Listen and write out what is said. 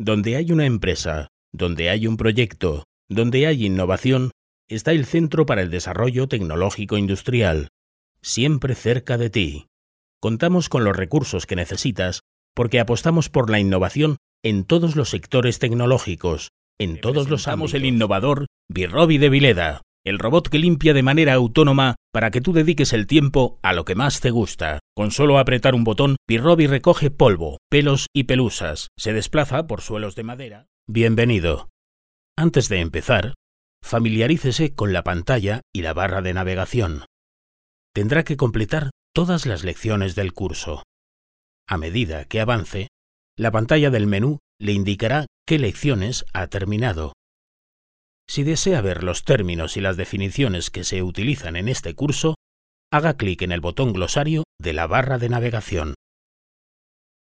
Donde hay una empresa, donde hay un proyecto, donde hay innovación, está el Centro para el Desarrollo Tecnológico Industrial, siempre cerca de ti. Contamos con los recursos que necesitas porque apostamos por la innovación en todos los sectores tecnológicos, en todos los ámbitos. El innovador Virrobi de Vileda, el robot que limpia de manera autónoma para que tú dediques el tiempo a lo que más te gusta. Con solo apretar un botón, Virrobi recoge polvo, pelos y pelusas. Se desplaza por suelos de madera. Bienvenido. Antes de empezar, familiarícese con la pantalla y la barra de navegación. Tendrá que completar todas las lecciones del curso. A medida que avance, la pantalla del menú le indicará qué lecciones ha terminado. Si desea ver los términos y las definiciones que se utilizan en este curso, haga clic en el botón glosario de la barra de navegación.